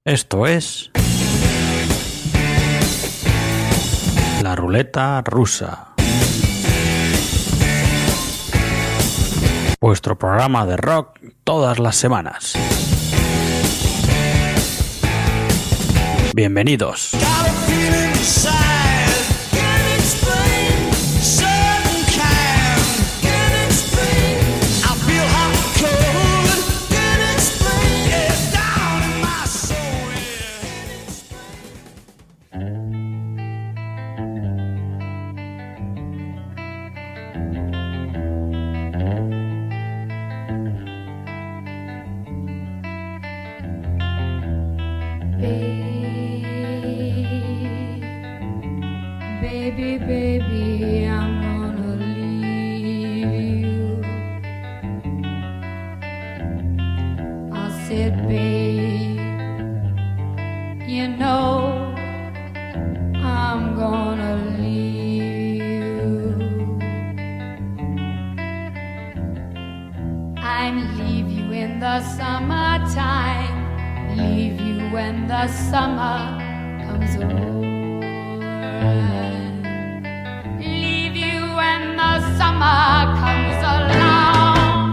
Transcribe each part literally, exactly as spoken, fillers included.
Esto es La Ruleta Rusa, vuestro programa de rock todas las semanas. Bienvenidos. Baby, baby, I'm gonna leave you. I said, babe, you know I'm gonna leave you. I'd leave you in the summertime, leave you when the summer comes over. Leave you when the summer comes along.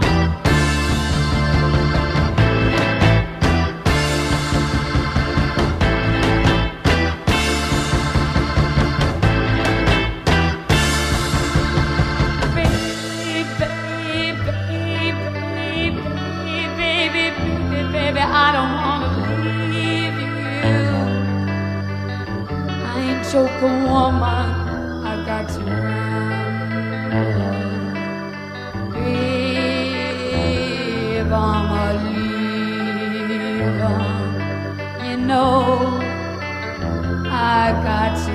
Baby, baby, baby, baby, baby, baby, baby, I don't wanna leave you. I ain't joking, woman. Got to run, babe, I'm a leaving. You know I got to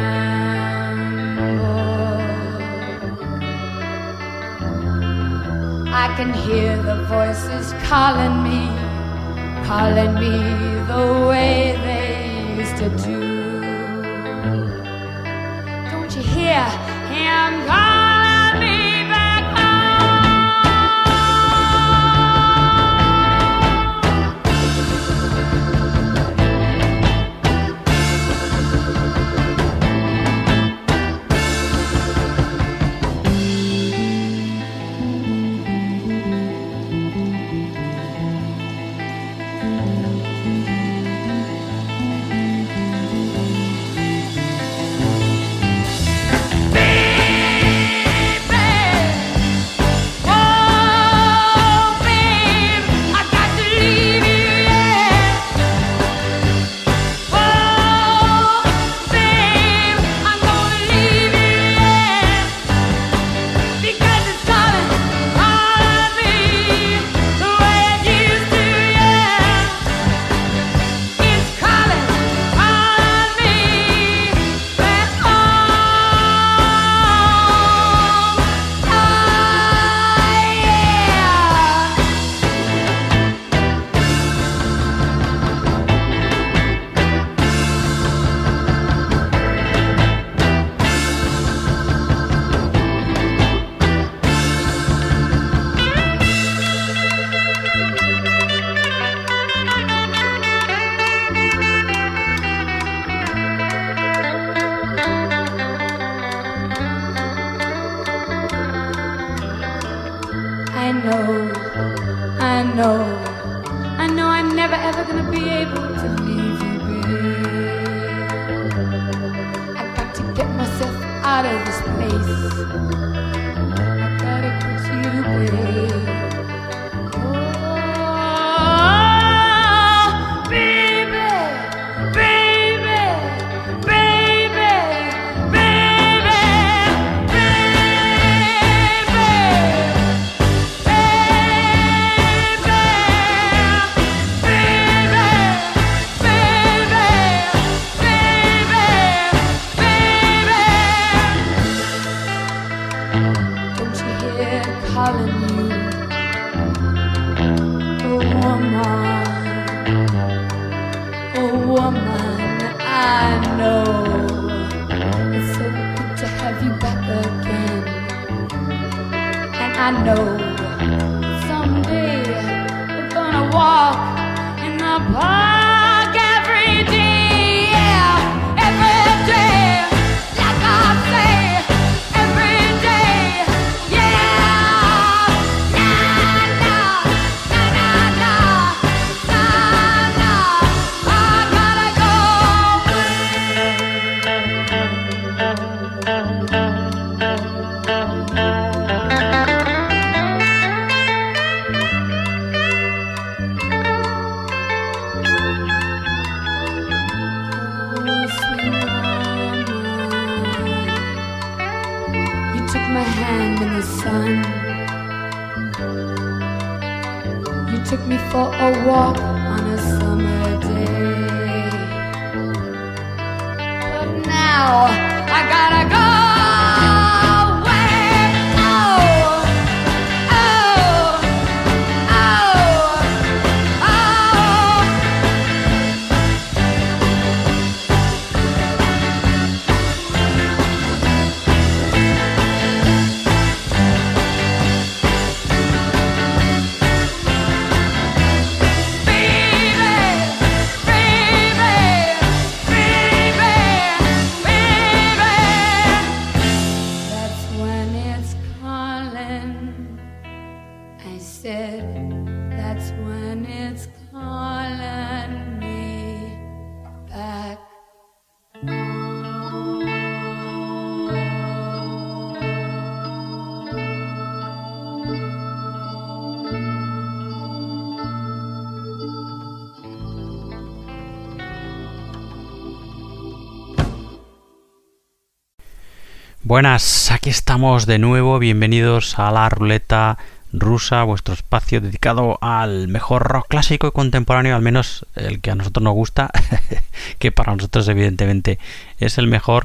ramble. I can hear the voices calling me, calling me the way they used to do. Hear him calling me back I know someday we're gonna walk in the park. You took me for a walk on a summer day. But now I gotta go. Buenas, aquí estamos de nuevo, bienvenidos a la Ruleta Rusa, vuestro espacio dedicado al mejor rock clásico y contemporáneo, al menos el que a nosotros nos gusta, que para nosotros evidentemente es el mejor.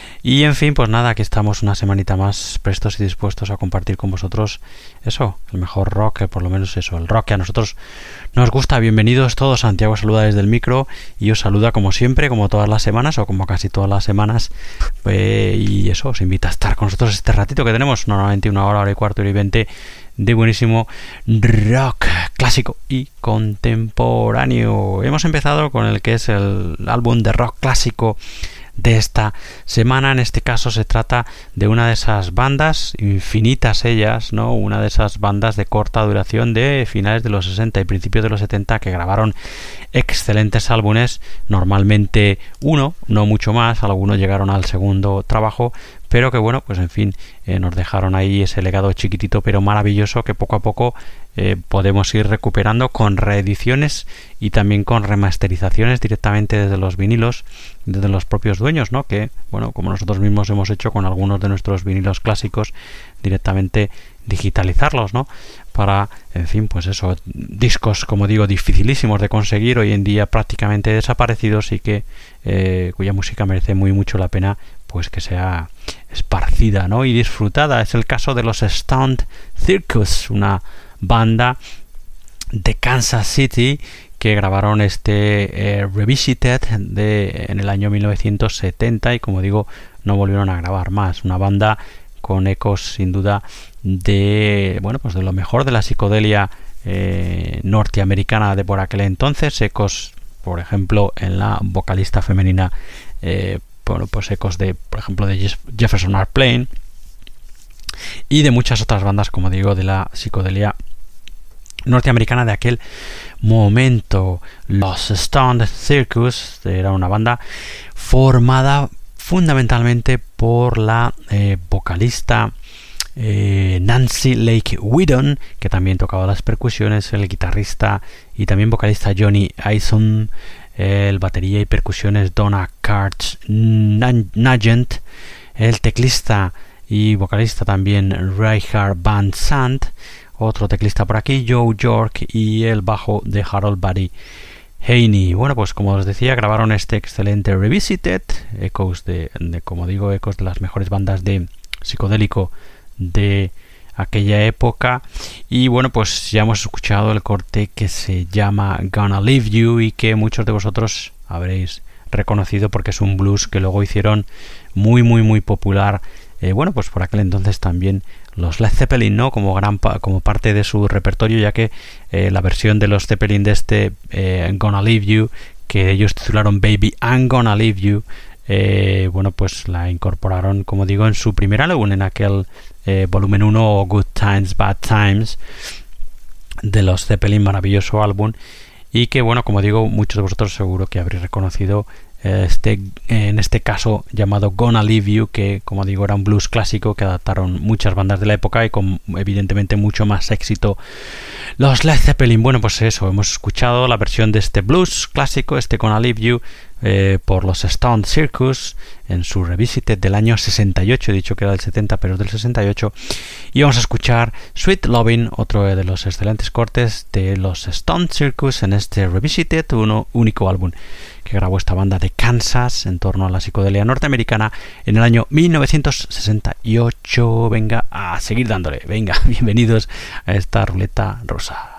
Y en fin, pues nada, aquí estamos una semanita más prestos y dispuestos a compartir con vosotros eso, el mejor rock, que por lo menos eso, el rock que a nosotros nos gusta. Bienvenidos todos, Santiago saluda desde el micro y os saluda como siempre, como todas las semanas o como casi todas las semanas, pues, y eso, os invita a estar con nosotros este ratito que tenemos, normalmente una hora, hora y cuarto, hora y veinte de buenísimo rock clásico y contemporáneo. Hemos empezado con el que es el álbum de rock clásico de esta semana. En este caso se trata de una de esas bandas, infinitas ellas, ¿no? Una de esas bandas de corta duración de finales de los sesenta y principios de los setenta que grabaron excelentes álbumes, normalmente uno, no mucho más, algunos llegaron al segundo trabajo, pero que bueno, pues en fin, eh, nos dejaron ahí ese legado chiquitito pero maravilloso que poco a poco eh, podemos ir recuperando con reediciones y también con remasterizaciones directamente desde los vinilos, desde los propios dueños, ¿no? Que bueno, como nosotros mismos hemos hecho con algunos de nuestros vinilos clásicos, directamente digitalizarlos, ¿no? Para, en fin, pues eso, discos, como digo, dificilísimos de conseguir, hoy en día prácticamente desaparecidos y que eh, cuya música merece muy mucho la pena pues que sea esparcida, ¿no? Y disfrutada. Es el caso de los Stoned Circus, una banda de Kansas City que grabaron este eh, Revisited de, en el año mil novecientos setenta y, como digo, no volvieron a grabar más. Una banda con ecos sin duda de, bueno, pues de lo mejor de la psicodelia eh, norteamericana de por aquel entonces, ecos, por ejemplo, en la vocalista femenina, eh, bueno, pues ecos de, por ejemplo, de Jefferson Airplane y de muchas otras bandas, como digo, de la psicodelia norteamericana de aquel momento. Los Stoned Circus era una banda formada fundamentalmente por la eh, vocalista eh, Nancy Lake Whedon, que también tocaba las percusiones, el guitarrista y también vocalista Johnny Isom, el batería y percusiones Donna Karch Nugent, el teclista y vocalista también Reinhard Van Sant, otro teclista por aquí Joe York y el bajo de Harold Buddy Haney. Bueno, pues como os decía, grabaron este excelente Revisited, ecos de, de, como digo, ecos de las mejores bandas de psicodélico de aquella época. Y bueno, pues ya hemos escuchado el corte que se llama Gonna Leave You y que muchos de vosotros habréis reconocido porque es un blues que luego hicieron muy muy muy popular, eh, bueno, pues por aquel entonces también los Led Zeppelin, ¿no? Como gran pa como parte de su repertorio, ya que eh, la versión de los Zeppelin de este eh, Gonna Leave You, que ellos titularon Baby I'm Gonna Leave You, eh, bueno, pues la incorporaron, como digo, en su primer álbum, en aquel eh, volumen uno o Good Times, Bad Times de los Zeppelin, maravilloso álbum, y que, bueno, como digo, muchos de vosotros seguro que habréis reconocido este, en este caso llamado Gonna Leave You, que, como digo, era un blues clásico que adaptaron muchas bandas de la época y con evidentemente mucho más éxito los Led Zeppelin. Bueno, pues eso, hemos escuchado la versión de este blues clásico, este Gonna Leave You eh, por los Stone Circus en su Revisited del año sesenta y ocho. He dicho que era del setenta, pero es del sesenta y ocho. Y vamos a escuchar Sweet Lovin', otro de los excelentes cortes de los Stone Circus en este Revisited, uno único álbum que grabó esta banda de Kansas en torno a la psicodelia norteamericana en el año mil novecientos sesenta y ocho. Venga a seguir dándole. Venga, bienvenidos a esta ruleta rusa.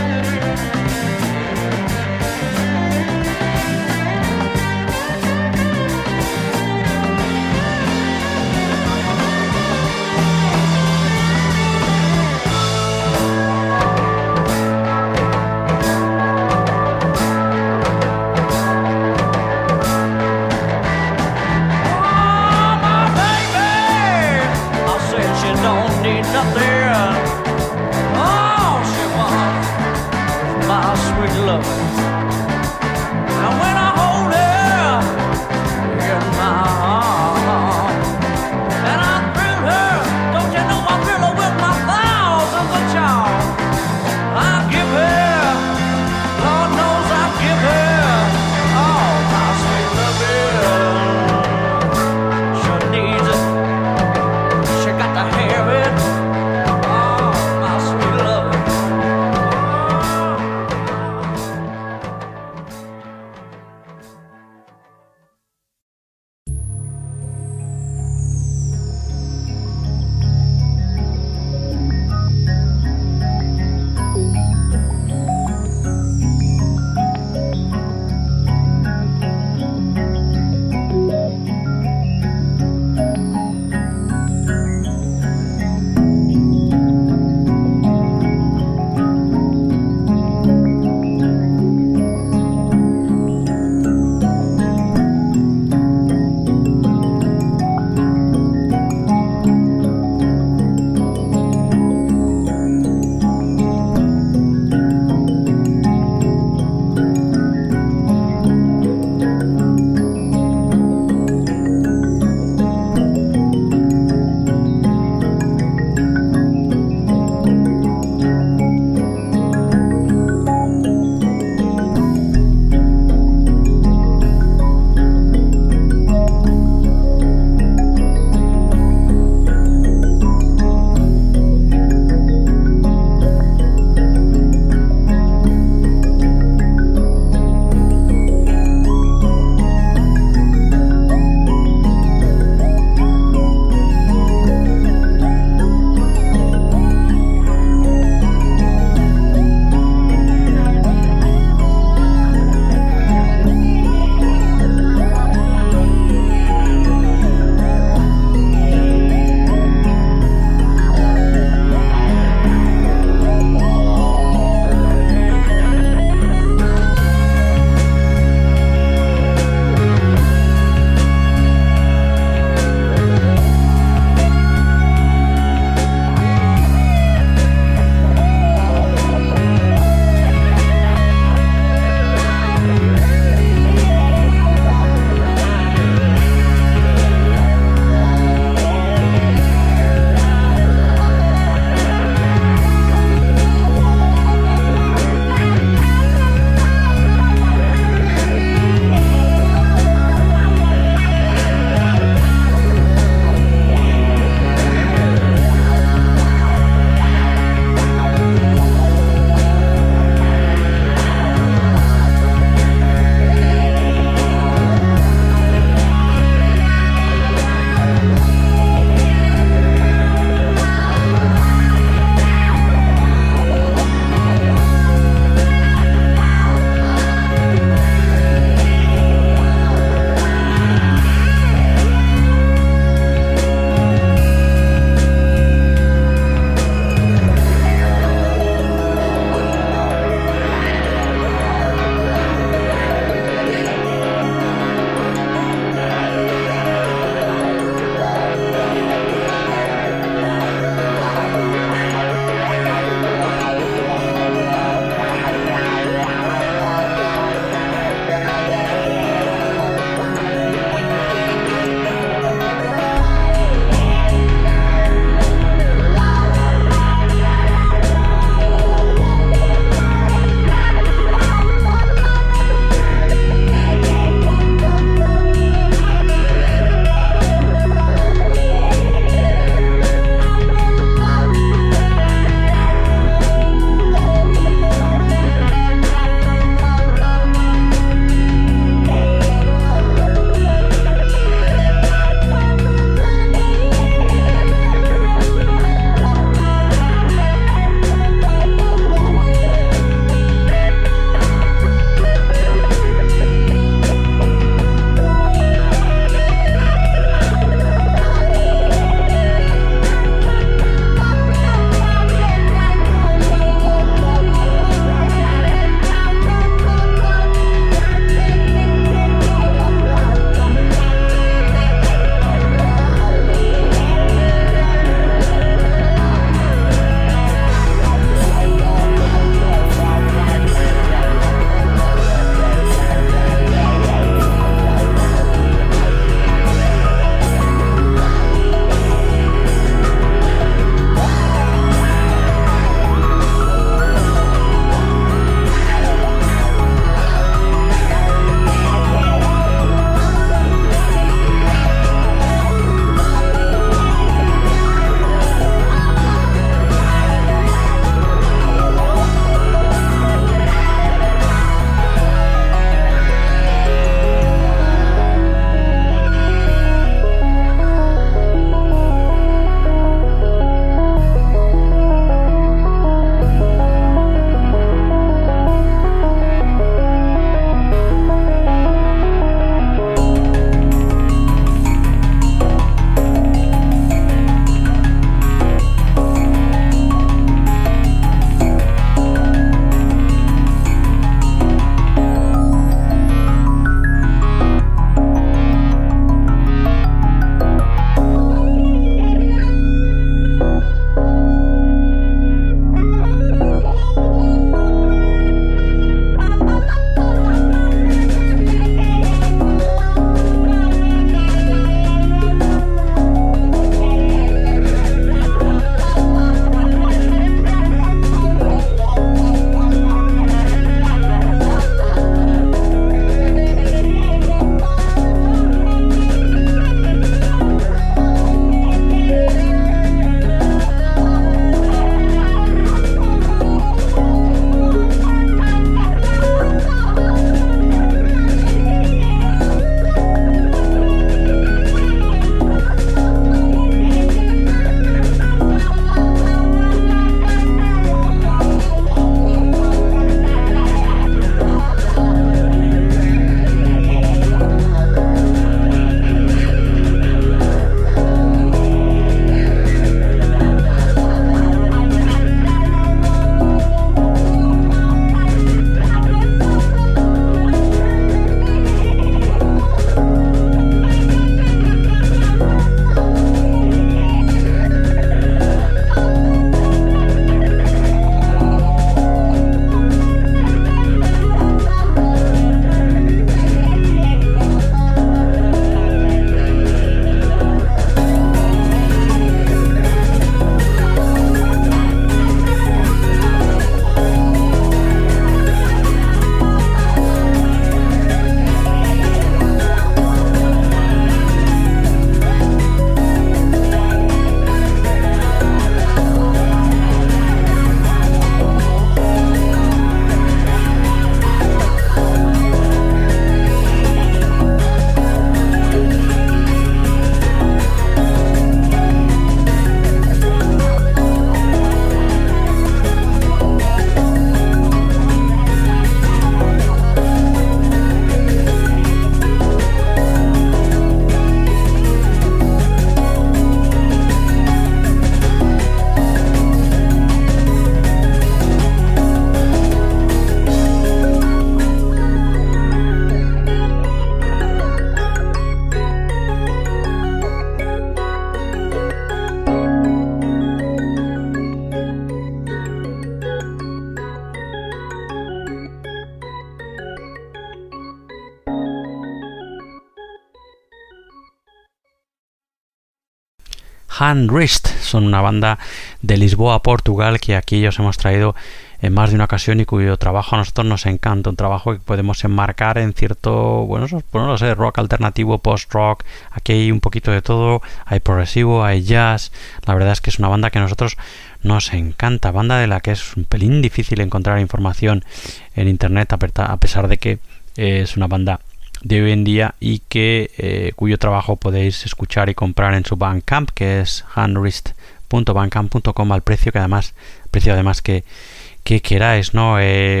Handwrist. Son una banda de Lisboa, Portugal, que aquí os hemos traído en más de una ocasión y cuyo trabajo a nosotros nos encanta. Un trabajo que podemos enmarcar en cierto, bueno, pues no lo sé, rock alternativo, post-rock. Aquí hay un poquito de todo. Hay progresivo, hay jazz. La verdad es que es una banda que a nosotros nos encanta. Banda de la que es un pelín difícil encontrar información en internet, a pesar de que es una banda de hoy en día y que eh, cuyo trabajo podéis escuchar y comprar en su Bandcamp, que es handwrist punto bandcamp punto com, al precio que además precio además que que queráis, ¿no? Eh,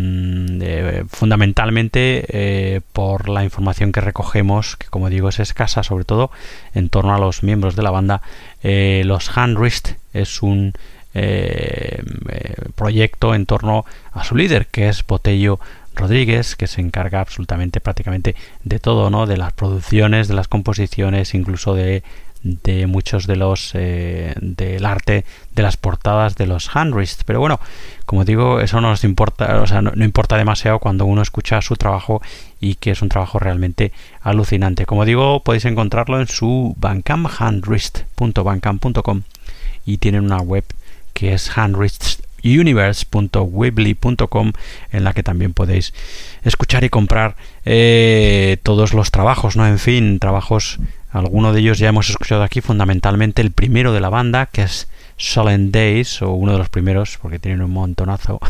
eh, fundamentalmente eh, por la información que recogemos, que como digo es escasa, sobre todo en torno a los miembros de la banda. eh, los Handwrist es un eh, eh, proyecto en torno a su líder, que es Botello Rodríguez, que se encarga absolutamente prácticamente de todo, ¿no? De las producciones, de las composiciones, incluso de de muchos de los eh, del arte de las portadas de los Handwrist. Pero bueno, como digo, eso no nos importa, o sea, no, no importa demasiado cuando uno escucha su trabajo, y que es un trabajo realmente alucinante. Como digo, podéis encontrarlo en su Bandcamp, handwrist punto bandcamp punto com, y tienen una web que es handwrist universe punto weebly punto com, en la que también podéis escuchar y comprar eh, todos los trabajos, ¿no? En fin, trabajos. Algunos de ellos ya hemos escuchado aquí, fundamentalmente el primero de la banda, que es Solemn Days, o uno de los primeros, porque tienen un montonazo.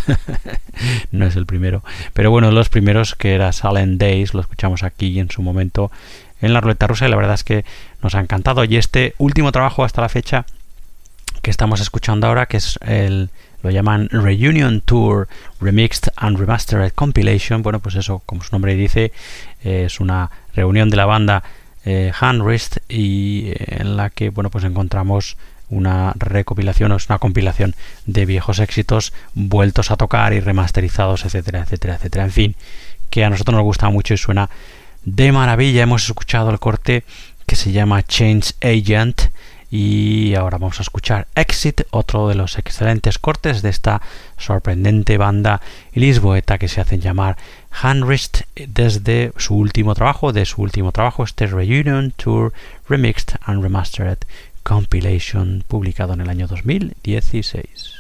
No es el primero, pero bueno, los primeros, que era Solemn Days, lo escuchamos aquí en su momento en la ruleta rusa, y la verdad es que nos ha encantado. Y este último trabajo hasta la fecha que estamos escuchando ahora, que es el, lo llaman Reunion Tour Remixed and Remastered Compilation, bueno, pues eso, como su nombre dice, eh, es una reunión de la banda Eh, Handwrist, y eh, en la que, bueno, pues encontramos una recopilación, o es una compilación de viejos éxitos vueltos a tocar y remasterizados, etcétera, etcétera, etcétera. En fin, que a nosotros nos gusta mucho y suena de maravilla. Hemos escuchado el corte que se llama Change Agent, y ahora vamos a escuchar Exit, otro de los excelentes cortes de esta sorprendente banda lisboeta que se hacen llamar Handwrist, desde su último trabajo, de su último trabajo, este Reunion Tour Remixed and Remastered Compilation, publicado en el año dos mil dieciséis.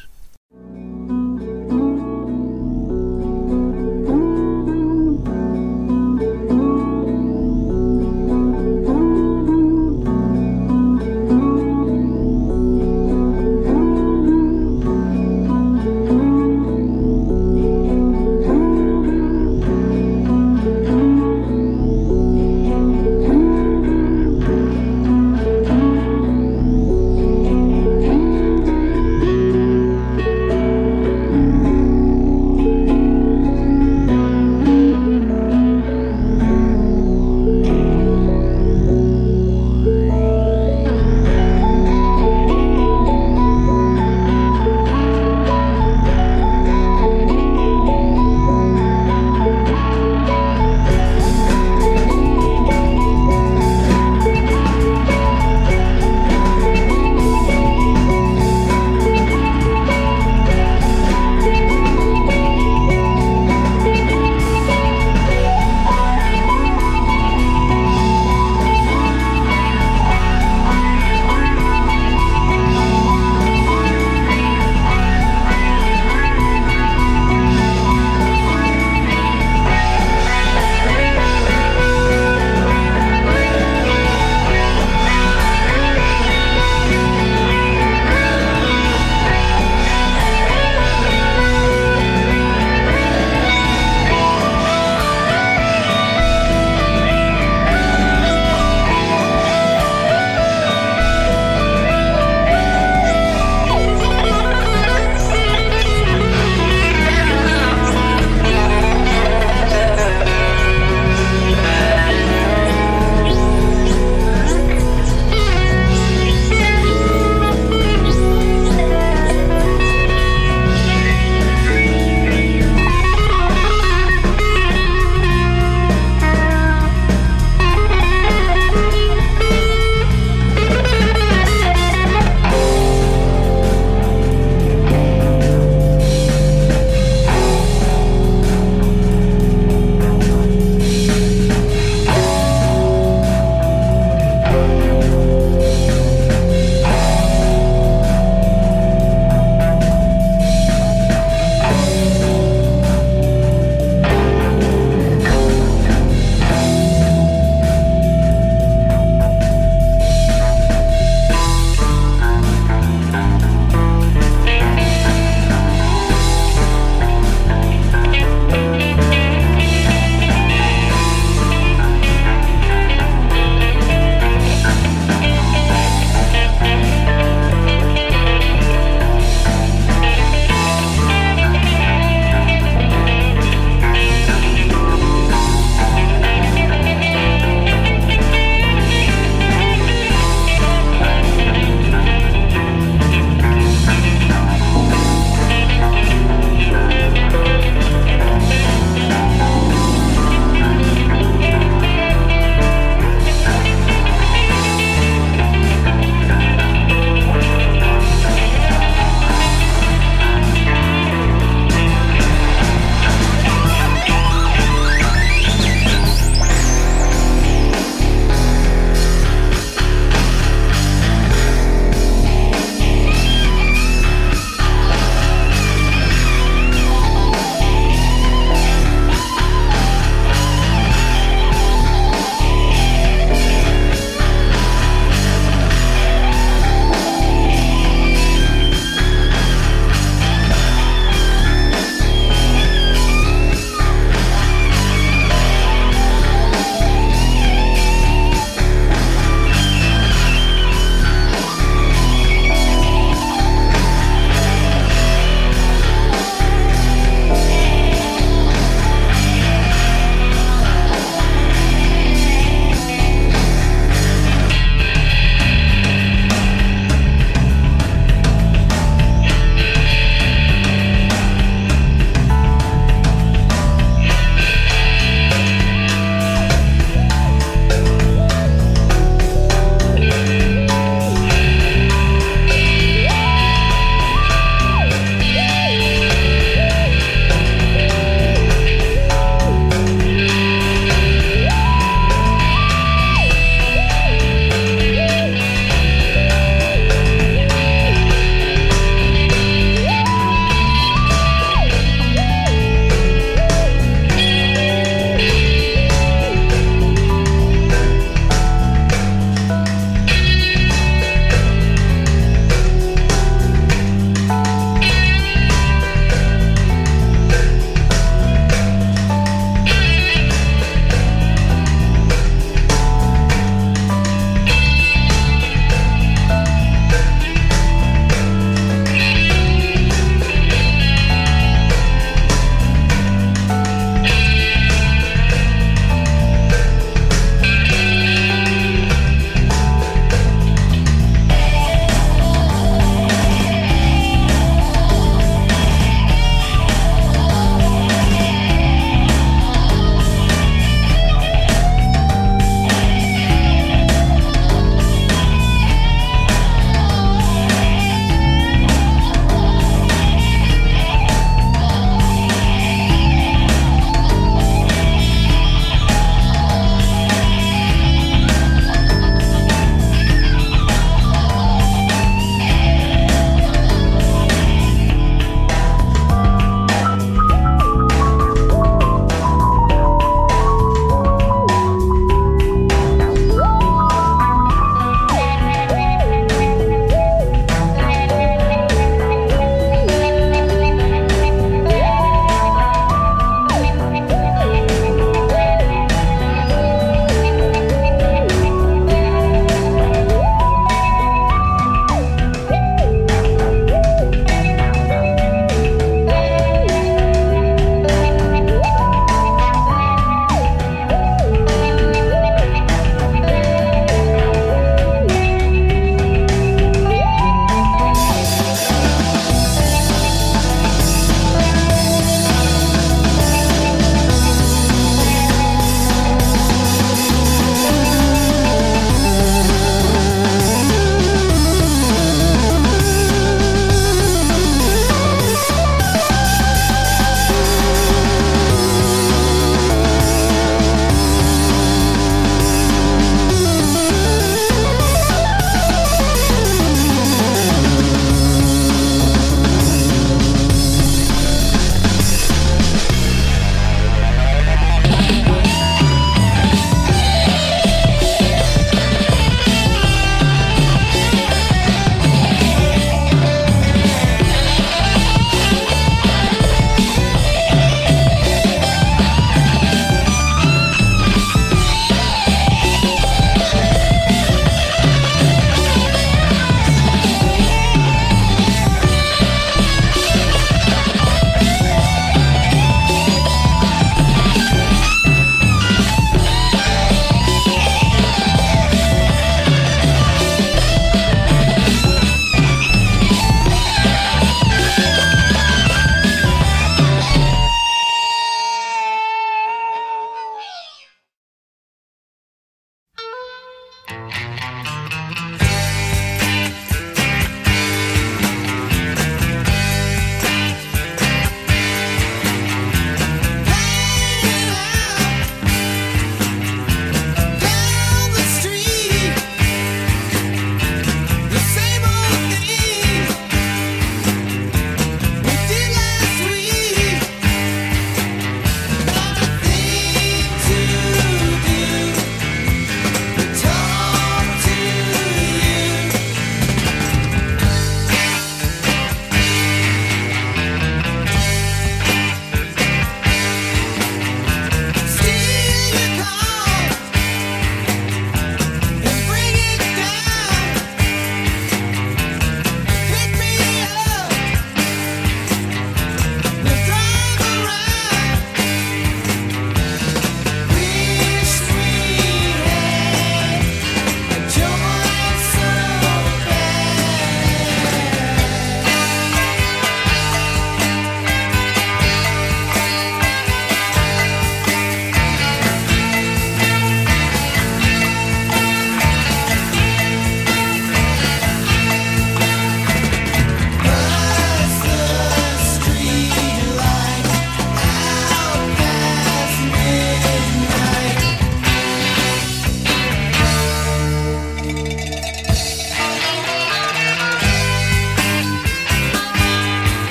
Thank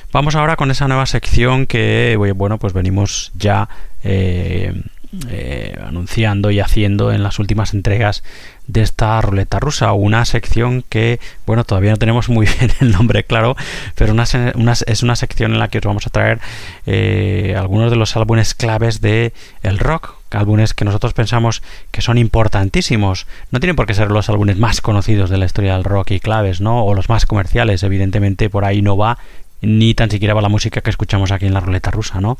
Vamos ahora con esa nueva sección que, bueno, pues venimos ya eh, eh, anunciando y haciendo en las últimas entregas de esta ruleta rusa, una sección que, bueno, todavía no tenemos muy bien el nombre claro, pero una, una, es una sección en la que os vamos a traer eh, algunos de los álbumes claves de el rock, álbumes que nosotros pensamos que son importantísimos. No tienen por qué ser los álbumes más conocidos de la historia del rock y claves, ¿no? O los más comerciales, evidentemente por ahí no va, ni tan siquiera va la música que escuchamos aquí en la ruleta rusa, ¿no?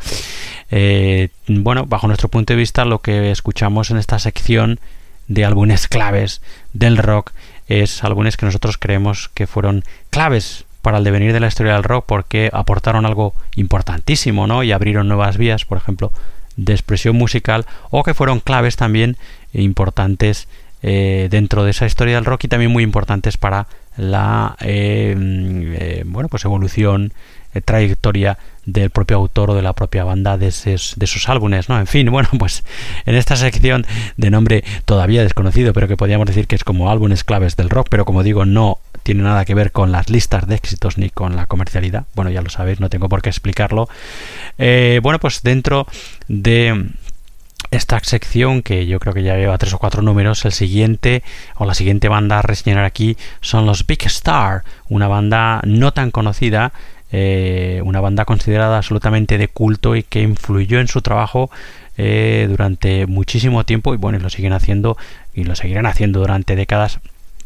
Eh, bueno, bajo nuestro punto de vista, lo que escuchamos en esta sección de álbumes claves del rock es álbumes que nosotros creemos que fueron claves para el devenir de la historia del rock porque aportaron algo importantísimo, ¿no? Y abrieron nuevas vías, por ejemplo, de expresión musical, o que fueron claves también importantes eh, dentro de esa historia del rock y también muy importantes para la eh, eh, bueno, pues evolución, eh, trayectoria del propio autor o de la propia banda de esos, de esos álbumes, ¿no? En fin, bueno, pues en esta sección de nombre todavía desconocido, pero que podríamos decir que es como álbumes claves del rock, pero como digo, no tiene nada que ver con las listas de éxitos ni con la comercialidad. Bueno, ya lo sabéis, no tengo por qué explicarlo. Eh, bueno, pues dentro de esta sección, que yo creo que ya lleva tres o cuatro números, el siguiente o la siguiente banda a reseñar aquí son los Big Star, una banda no tan conocida, eh, una banda considerada absolutamente de culto y que influyó en su trabajo eh, durante muchísimo tiempo y bueno, y lo siguen haciendo y lo seguirán haciendo durante décadas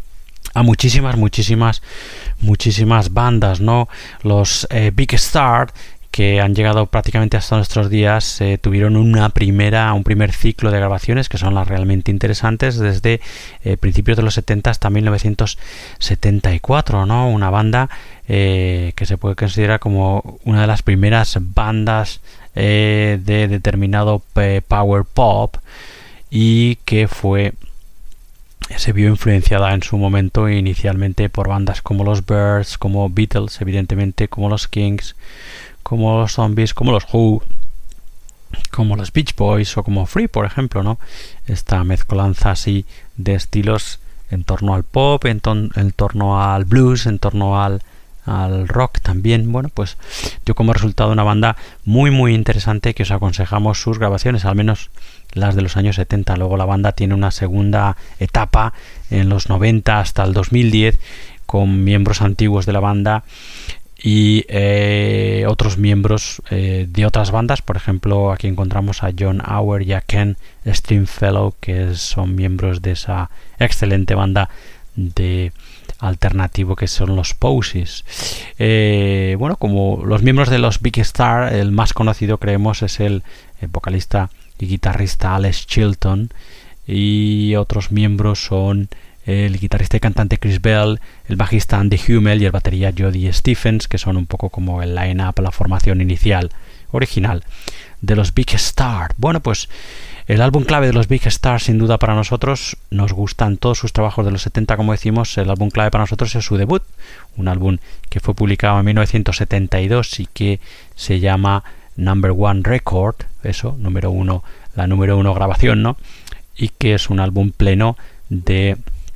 a muchísimas, muchísimas, muchísimas bandas, ¿no? Los eh, Big Star, que han llegado prácticamente hasta nuestros días, eh, tuvieron una primera, un primer ciclo de grabaciones que son las realmente interesantes desde eh, principios de los setenta hasta mil novecientos setenta y cuatro, ¿no? Una banda eh, que se puede considerar como una de las primeras bandas eh, de determinado eh, power pop y que fue se vio influenciada en su momento inicialmente por bandas como los Byrds, como Beatles, evidentemente, como los Kings, como los Zombies, como los Who, como los Beach Boys o como Free, por ejemplo, ¿no? Esta mezcolanza así de estilos en torno al pop, en, ton- en torno al blues, en torno al, al rock también. Bueno, pues dio como resultado una banda muy muy interesante que os aconsejamos sus grabaciones, al menos las de los años setenta. Luego la banda tiene una segunda etapa en los noventa hasta el dos mil diez con miembros antiguos de la banda y eh, otros miembros eh, de otras bandas. Por ejemplo, aquí encontramos a John Auer y a Ken Stringfellow, que son miembros de esa excelente banda de alternativo que son los Posies. Eh, bueno, como los miembros de los Big Star, el más conocido creemos es el, el vocalista y guitarrista Alex Chilton, y otros miembros son el guitarrista y cantante Chris Bell, el bajista Andy Hummel y el batería Jody Stephens, que son un poco como el line-up, la formación inicial original de los Big Star. Bueno, pues el álbum clave de los Big Star, sin duda para nosotros, nos gustan todos sus trabajos de los setenta, como decimos. El álbum clave para nosotros es su debut, un álbum que fue publicado en mil novecientos setenta y dos y que se llama Number One Record, eso, número uno, la número uno grabación, ¿no? Y que es un álbum pleno de,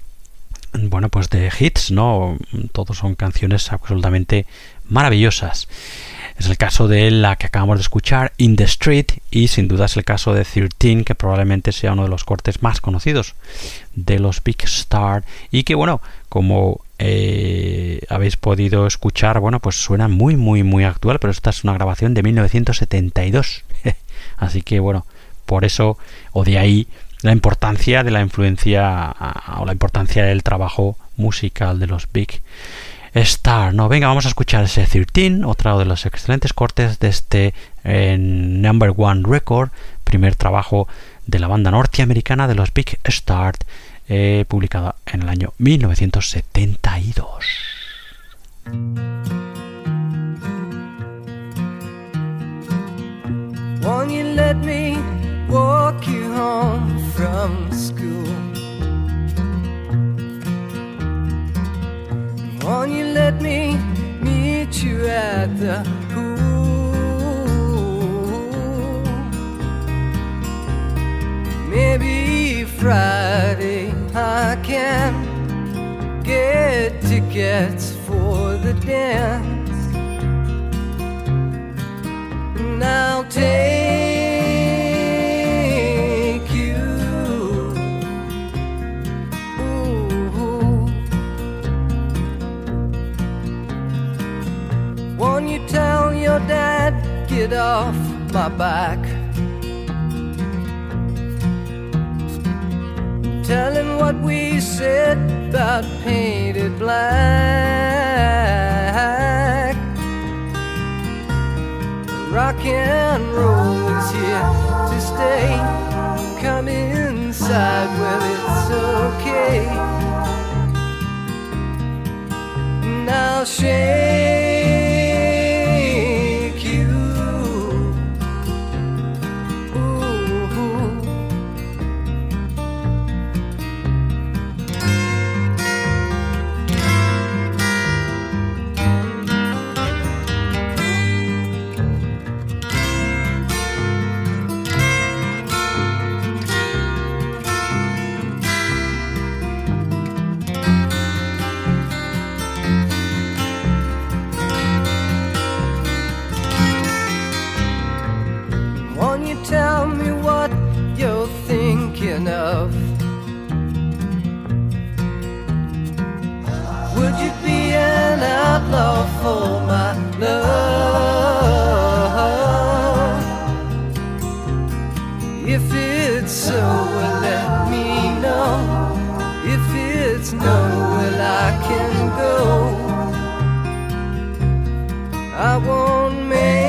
bueno, pues de hits, ¿no? Todos son canciones absolutamente maravillosas. Es el caso de la que acabamos de escuchar, In the Street, y sin duda es el caso de trece, que probablemente sea uno de los cortes más conocidos de los Big Star y que, bueno, como eh, habéis podido escuchar, bueno, pues suena muy, muy, muy actual, pero esta es una grabación de mil novecientos setenta y dos. Así que, bueno, por eso, o de ahí, la importancia de la influencia o la importancia del trabajo musical de los Big Star, ¿no? Venga, vamos a escuchar ese trece, otro de los excelentes cortes de este eh, Number One Record, primer trabajo de la banda norteamericana de los Big Star, eh, publicada en el año mil novecientos setenta y dos. Won't you let me walk you home from school? Won't you let me meet you at the pool? Maybe Friday I can get tickets for the dance. and I'll take you. Ooh. Won't you tell your dad, get off my back? Tell him what we said about painted black. Rock and roll is here to stay. Come inside, well it's okay. And I'll shake you. Ooh. Tell me what you're thinking of. Would you be an outlaw for my love? If it's so, well let me know. If it's no, well I can go. I won't make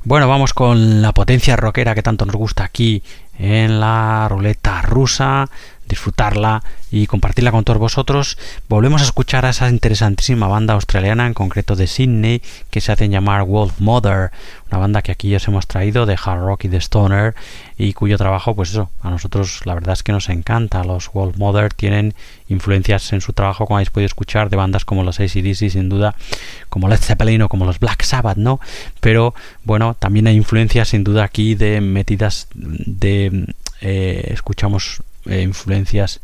Bueno, vamos con la potencia rockera que tanto nos gusta aquí en la ruleta rusa, disfrutarla y compartirla con todos vosotros. Volvemos a escuchar a esa interesantísima banda australiana, en concreto de Sydney, que se hacen llamar Wolf Mother, una banda que aquí os hemos traído de hard rock y de stoner, y cuyo trabajo, pues eso, a nosotros la verdad es que nos encanta. Los Wolf Mother tienen influencias en su trabajo, como habéis podido escuchar, de bandas como los A C D C, sin duda, como Led Zeppelin o como los Black Sabbath, ¿no? Pero bueno, también hay influencias sin duda aquí de metidas de eh, escuchamos eh, influencias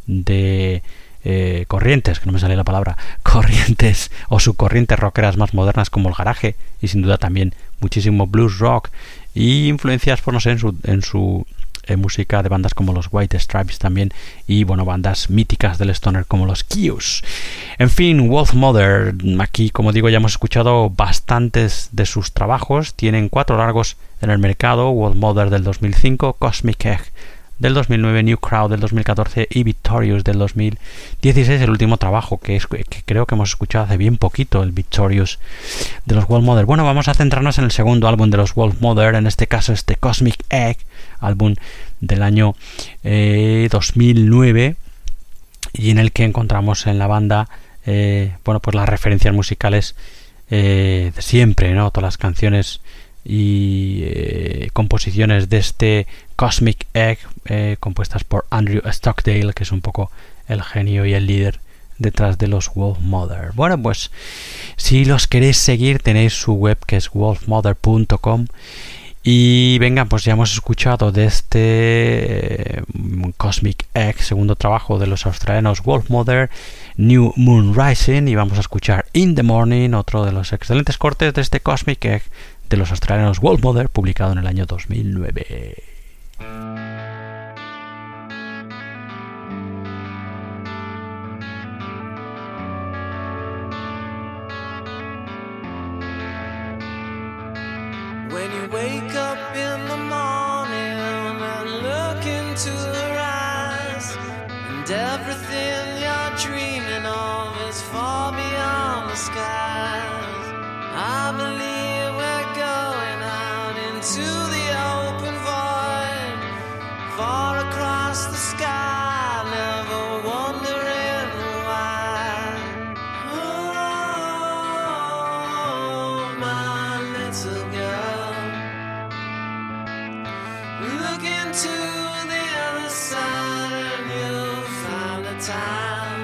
de eh, corrientes, que no me sale la palabra, corrientes o subcorrientes rockeras más modernas como el garaje, y sin duda también muchísimo blues rock y influencias, por no sé, en su, en su eh, música de bandas como los White Stripes también, y bueno, bandas míticas del stoner como los Kiss. En fin, Wolf Mother, aquí como digo ya hemos escuchado bastantes de sus trabajos, tienen cuatro largos en el mercado: Wolf Mother del dos mil cinco, Cosmic Egg del dos mil nueve, New Crowd del dos mil catorce y Victorious del dos mil dieciséis, el último trabajo que, es, que creo que hemos escuchado hace bien poquito, el Victorious de los Wolf Mother. Bueno, vamos a centrarnos en el segundo álbum de los Wolf Mother, en este caso este Cosmic Egg, álbum del año eh, dos mil nueve, y en el que encontramos en la banda eh, bueno, pues las referencias musicales eh, de siempre, ¿no? Todas las canciones y eh, composiciones de este Cosmic Egg, eh, compuestas por Andrew Stockdale, que es un poco el genio y el líder detrás de los Wolf Mother. Bueno, pues si los queréis seguir tenéis su web, que es wolf mother punto com. Y venga, pues ya hemos escuchado de este eh, Cosmic Egg, segundo trabajo de los australianos Wolf Mother, New Moon Rising, y vamos a escuchar In the Morning, otro de los excelentes cortes de este Cosmic Egg de los australianos Wolf Mother, publicado en el año dos mil nueve. When you wake up in the morning and look into her eyes, and everything you're dreaming of is far beyond the skies, I believe we're going out into the open void, far across the sky, never wondering why. Oh, my little girl, look into the other side and you'll find the time.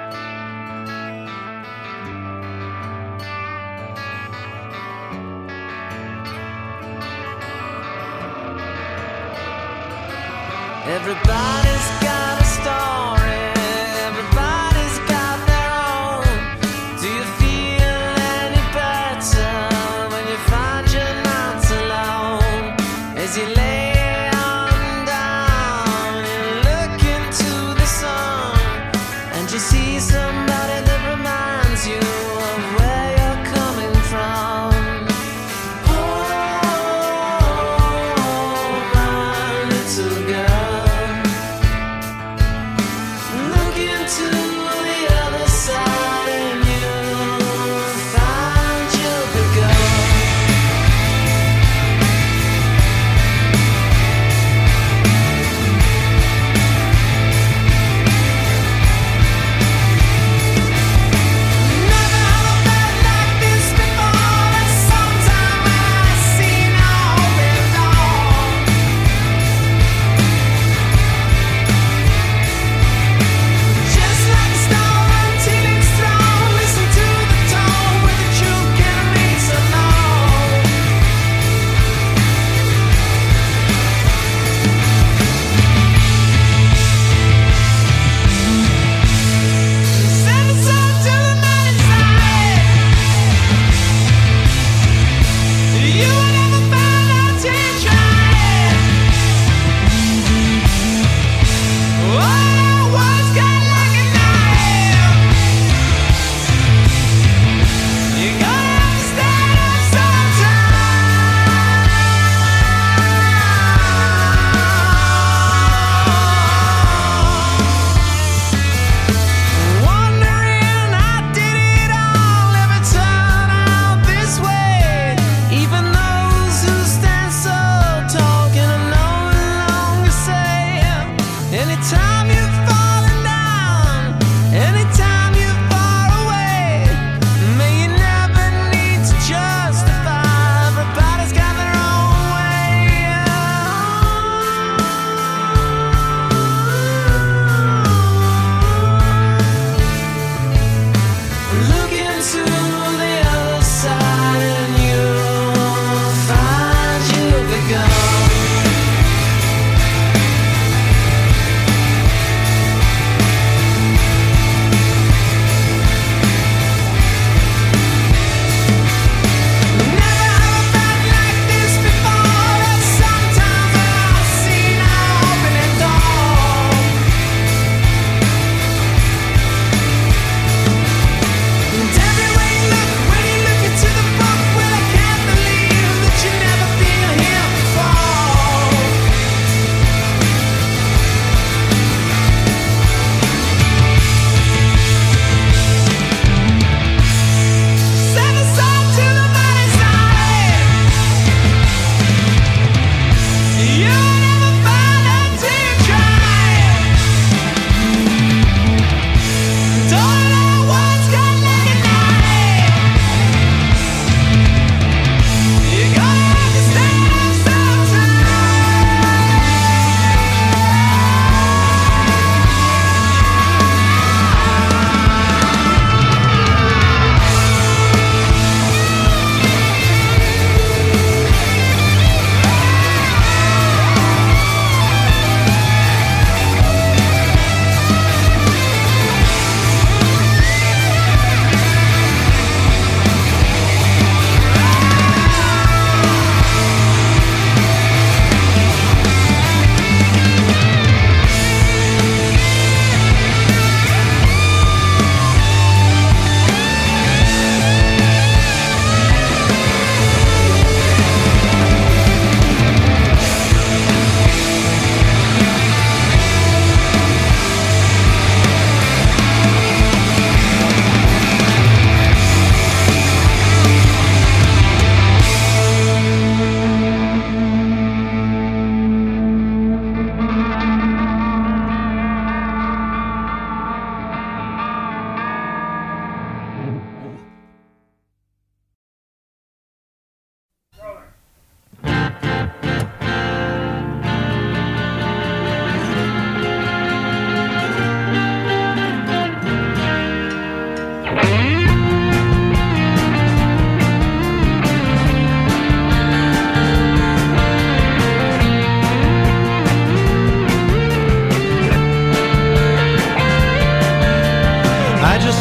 Everybody's got a story, everybody's got their own. Do you feel any better when you find you're not alone? As you lay on down and look into the sun, and you see somebody that reminds you of where you're coming from. Oh, my little girl,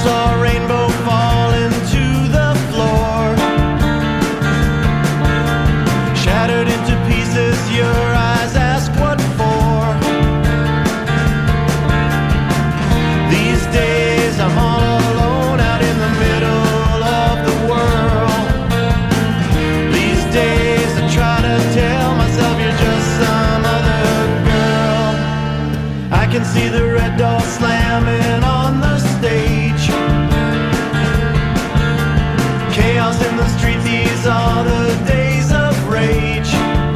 saw a rainbow fall into the floor, shattered into pieces. Your eyes ask what for. These days I'm all alone out in the middle of the world. These days I try to tell myself you're just some other girl. I can see the red door slamming on the stage. Chaos in the street, these are the days of rage.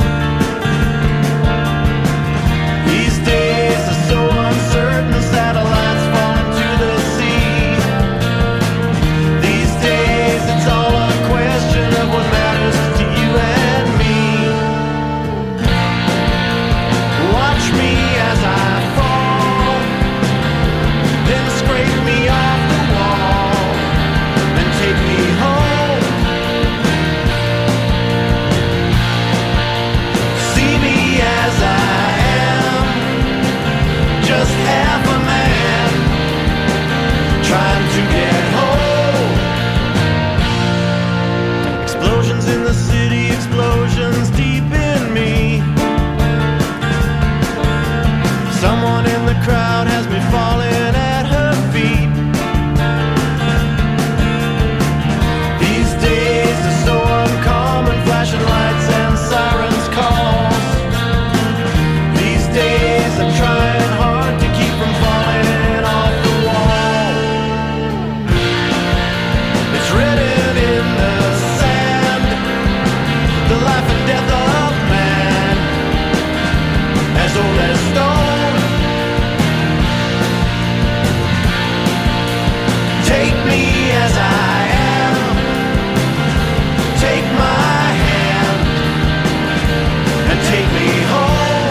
These days are so uncertain, the satellites fall into the sea. These days it's all a question of what matters to you and me. Watch me as I fall, then scrape me off the wall, then take me home. See me as I am, just half a man, trying to get home. Explosions in the city, explosions deep in me. Someone in the crowd has me falling at her feet. These days are so uncommon, flashing lights and sirens calls. These days I'm trying hard to keep from falling off the wall. It's written in the sand, the life and death of man, as old as stone. Take me as I am, take my hand, and take me home.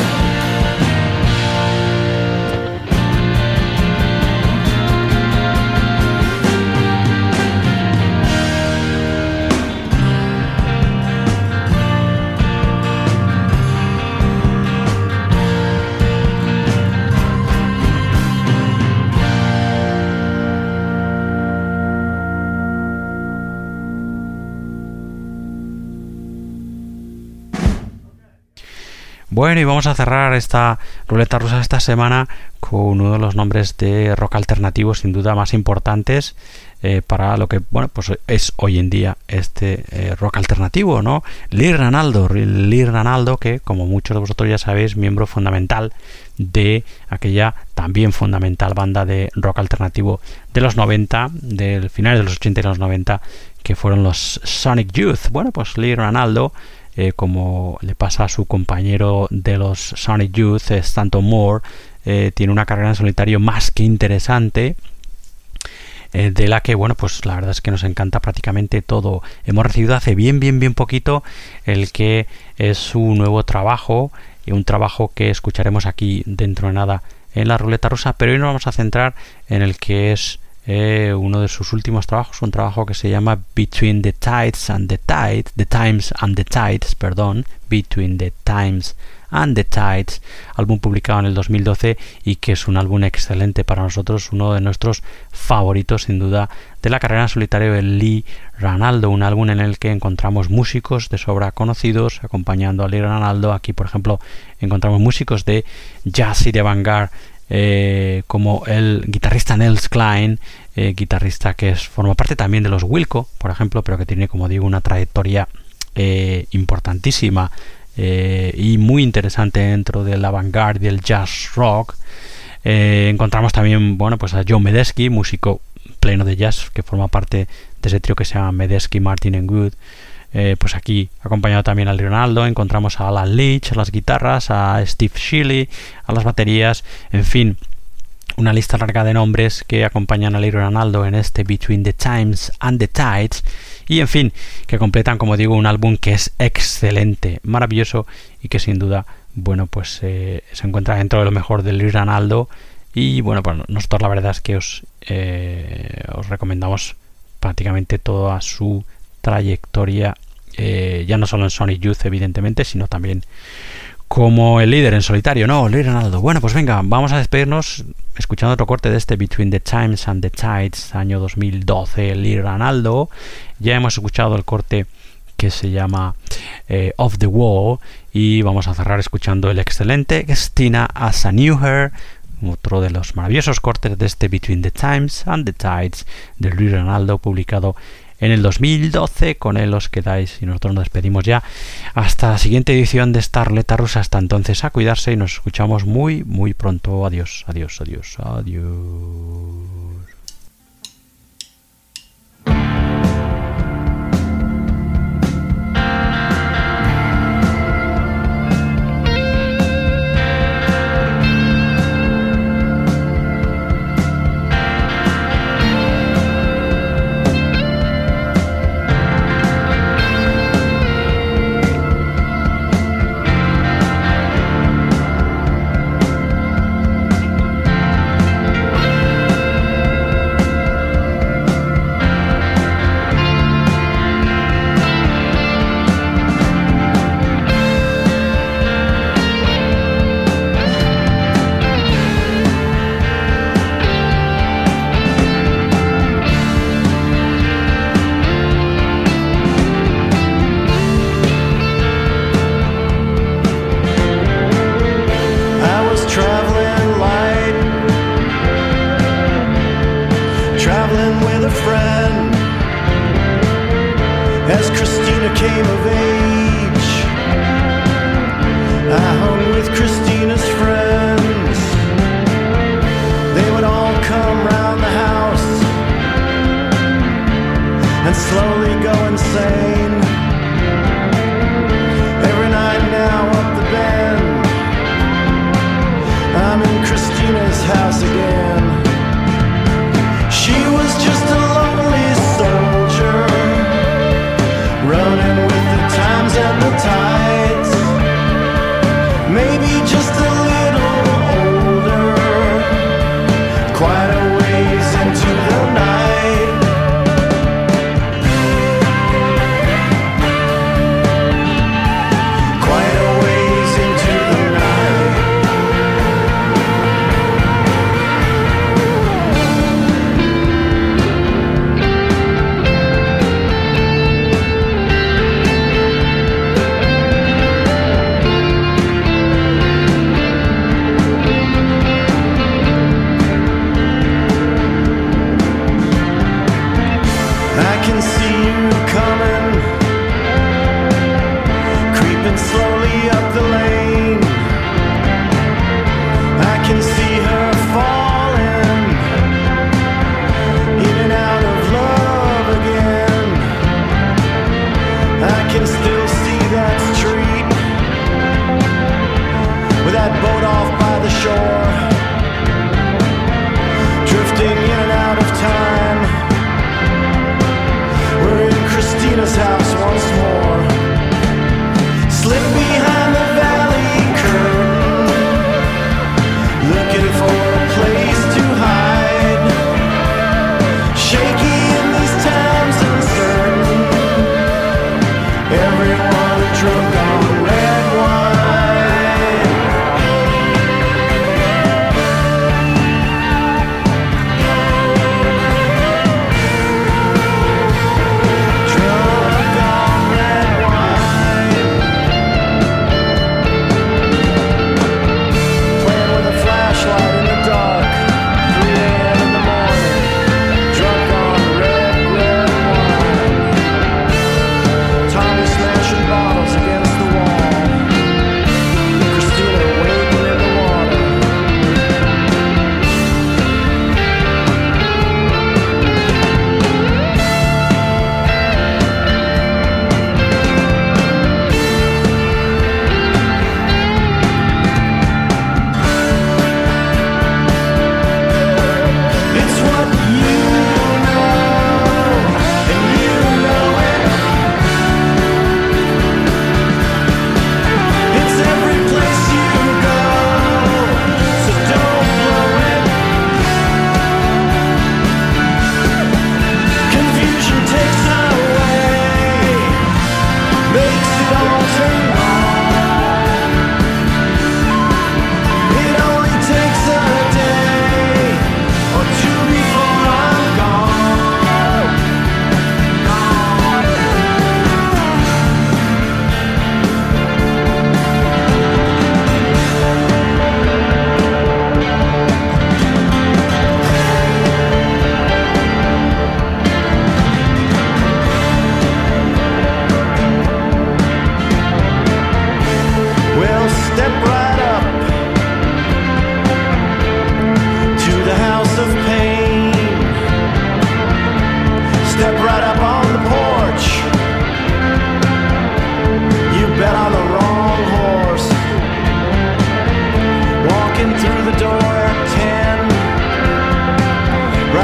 Bueno, y vamos a cerrar esta ruleta rusa esta semana con uno de los nombres de rock alternativo sin duda más importantes eh, para lo que bueno pues es hoy en día este eh, rock alternativo, ¿no? Lee Ranaldo, Lee Ranaldo, que como muchos de vosotros ya sabéis, miembro fundamental de aquella también fundamental banda de rock alternativo de los noventa, del final de los ochenta y los noventa, que fueron los Sonic Youth. Bueno, pues Lee Ranaldo, Eh, como le pasa a su compañero de los Sonic Youth, eh, Stanton Moore, eh, tiene una carrera en solitario más que interesante, eh, de la que, bueno, pues la verdad es que nos encanta prácticamente todo. Hemos recibido hace bien, bien, bien poquito el que es su nuevo trabajo, y un trabajo que escucharemos aquí dentro de nada en la ruleta rusa, pero hoy nos vamos a centrar en el que es Eh, uno de sus últimos trabajos, un trabajo que se llama Between the Tides and the Tides, The Times and the Tides, perdón, Between the Times and the Tides, álbum publicado en el dos mil doce y que es un álbum excelente para nosotros, uno de nuestros favoritos sin duda de la carrera en solitario de Lee Ranaldo, un álbum en el que encontramos músicos de sobra conocidos acompañando a Lee Ranaldo. Aquí, por ejemplo, encontramos músicos de jazz y de vanguard, Eh, como el guitarrista Nels Cline, eh, guitarrista que es, forma parte también de los Wilco, por ejemplo, pero que tiene, como digo, una trayectoria eh, importantísima eh, y muy interesante dentro de la vanguard del jazz rock. Eh, encontramos también, bueno, pues a John Medeski, músico pleno de jazz que forma parte de ese trío que se llama Medeski, Martin and Good. Eh, pues aquí, acompañado también al Ronaldo, encontramos a Alan Leach a las guitarras, a Steve Shelley a las baterías, en fin, una lista larga de nombres que acompañan a Lee Ranaldo en este Between the Times and the Tides, y en fin, que completan, como digo, un álbum que es excelente, maravilloso, y que sin duda, bueno, pues eh, se encuentra dentro de lo mejor de Lee Ranaldo. Y bueno, pues nosotros la verdad es que os, eh, os recomendamos prácticamente toda su trayectoria, eh, ya no solo en Sonic Youth evidentemente, sino también como el líder en solitario, ¿no? Luis Ronaldo. Bueno, pues venga, vamos a despedirnos escuchando otro corte de este Between the Times and the Tides, año dos mil doce, Luis Ronaldo. Ya hemos escuchado el corte que se llama eh, Off the Wall, y vamos a cerrar escuchando el excelente Christina as I Knew Her, otro de los maravillosos cortes de este Between the Times and the Tides de Luis Ronaldo, publicado en el dos mil doce. Con él os quedáis y nosotros nos despedimos ya hasta la siguiente edición de esta ruleta rusa. Hasta entonces, a cuidarse y nos escuchamos muy muy pronto. Adiós, adiós, adiós, adiós. As Christina came of age, I hung with Christina's friends. They would all come round the house and slowly go insane. Every night now up the bend, I'm in Christina's house again. She was just a lonely soldier, running with the times and the tides. Maybe just a little older, quite a ways into the night.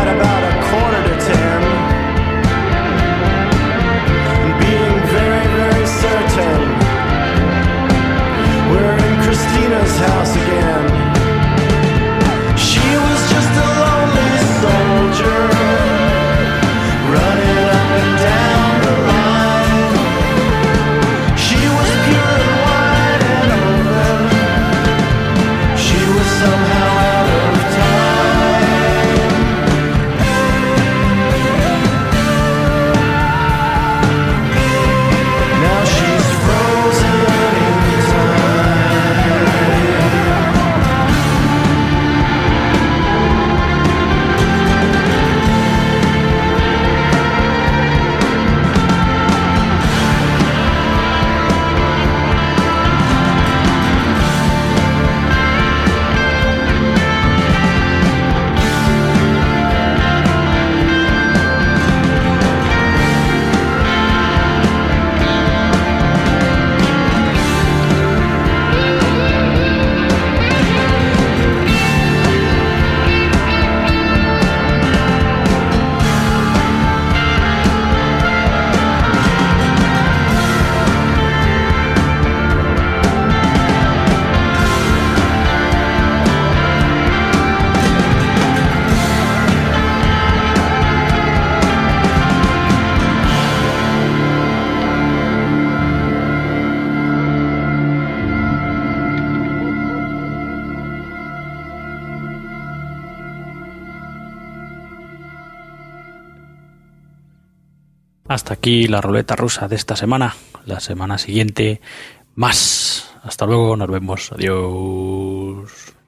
right about a quarter to ten. And being very, very certain we're in Christina's house again. She was just a lonely soldier running up and down the line. She was pure and wide and open. She was somehow out of time. Now she's frozen in time. Hasta aquí la ruleta rusa de esta semana. La semana siguiente más. Hasta luego, nos vemos. Adiós.